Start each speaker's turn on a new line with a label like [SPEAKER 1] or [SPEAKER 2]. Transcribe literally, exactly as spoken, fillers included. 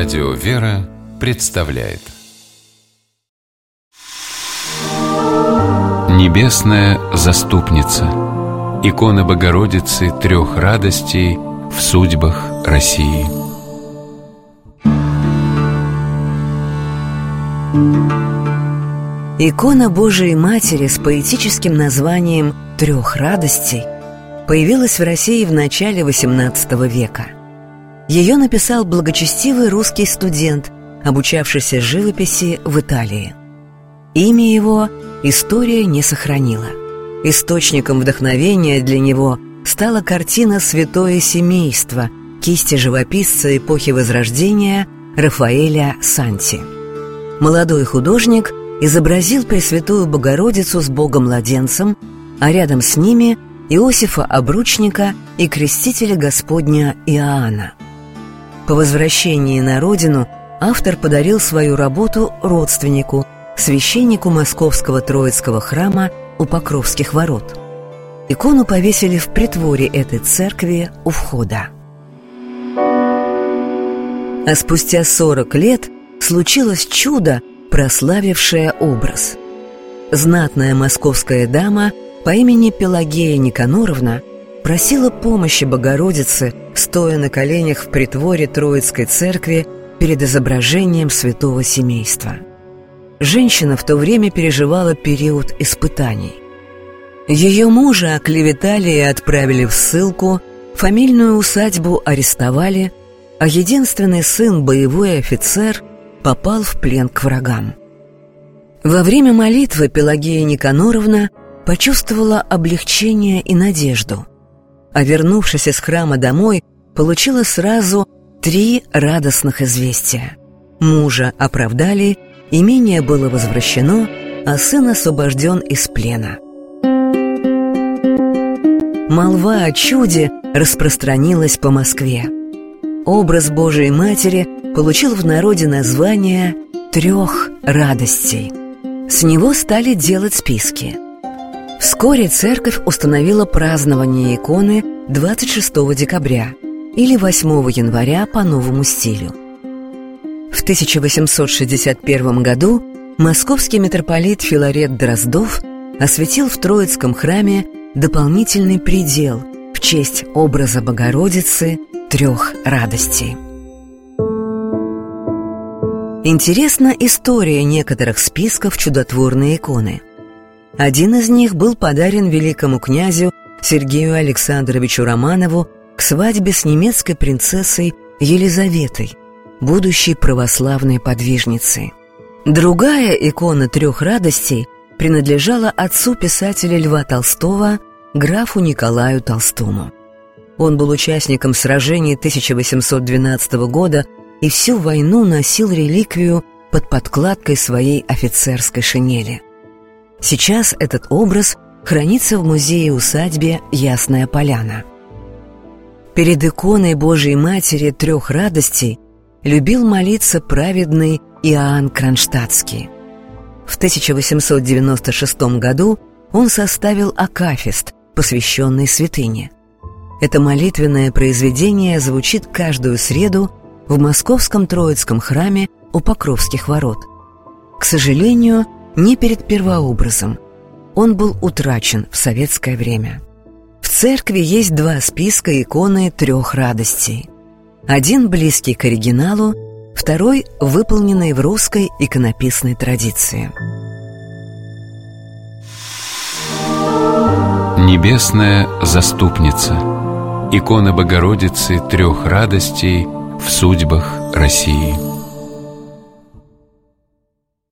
[SPEAKER 1] Радио «Вера» представляет Небесная заступница. Икона Богородицы трех радостей в судьбах России.
[SPEAKER 2] Икона Божией Матери с поэтическим названием «Трех радостей» появилась в России в начале восемнадцатого века. Ее написал благочестивый русский студент, обучавшийся живописи в Италии. Имя его история не сохранила. Источником вдохновения для него стала картина «Святое семейство» кисти живописца эпохи Возрождения Рафаэля Санти. Молодой художник изобразил Пресвятую Богородицу с Богом-младенцем, а рядом с ними Иосифа Обручника и Крестителя Господня Иоанна. По возвращении на родину автор подарил свою работу родственнику, священнику Московского Троицкого храма у Покровских ворот. Икону повесили в притворе этой церкви у входа. А спустя сорок лет случилось чудо, прославившее образ. Знатная московская дама по имени Пелагея Никаноровна просила помощи Богородицы, стоя на коленях в притворе Троицкой церкви перед изображением святого семейства. Женщина в то время переживала период испытаний. Ее мужа оклеветали и отправили в ссылку, фамильную усадьбу арестовали, а единственный сын, боевой офицер, попал в плен к врагам. Во время молитвы Пелагея Никаноровна почувствовала облегчение и надежду, а вернувшись из храма домой, получила сразу три радостных известия. Мужа оправдали, имение было возвращено, а сын освобожден из плена. Молва о чуде распространилась по Москве. Образ Божией Матери получил в народе название «Трех радостей». С него стали делать списки. Вскоре церковь установила празднование иконы двадцать шестого декабря или восьмого января по новому стилю. В тысяча восемьсот шестьдесят первом году московский митрополит Филарет Дроздов осветил в Троицком храме дополнительный предел в честь образа Богородицы трех радостей. Интересна история некоторых списков чудотворной иконы. Один из них был подарен великому князю Сергею Александровичу Романову к свадьбе с немецкой принцессой Елизаветой, будущей православной подвижницей. Другая икона трех радостей принадлежала отцу писателя Льва Толстого, графу Николаю Толстому. Он был участником сражений тысяча восемьсот двенадцатого года и всю войну носил реликвию под подкладкой своей офицерской шинели. Сейчас этот образ хранится в музее-усадьбе Ясная Поляна. Перед иконой Божией Матери трех радостей любил молиться праведный Иоанн Кронштадтский. В тысяча восемьсот девяносто шестом году он составил акафист, посвященный святыне. Это молитвенное произведение звучит каждую среду в Московском Троицком храме у Покровских ворот. К сожалению, не перед первообразом. Он был утрачен в советское время. В церкви есть два списка иконы трех радостей. Один близкий к оригиналу, второй выполненный в русской иконописной традиции.
[SPEAKER 1] Небесная заступница. Икона Богородицы трех радостей в судьбах России.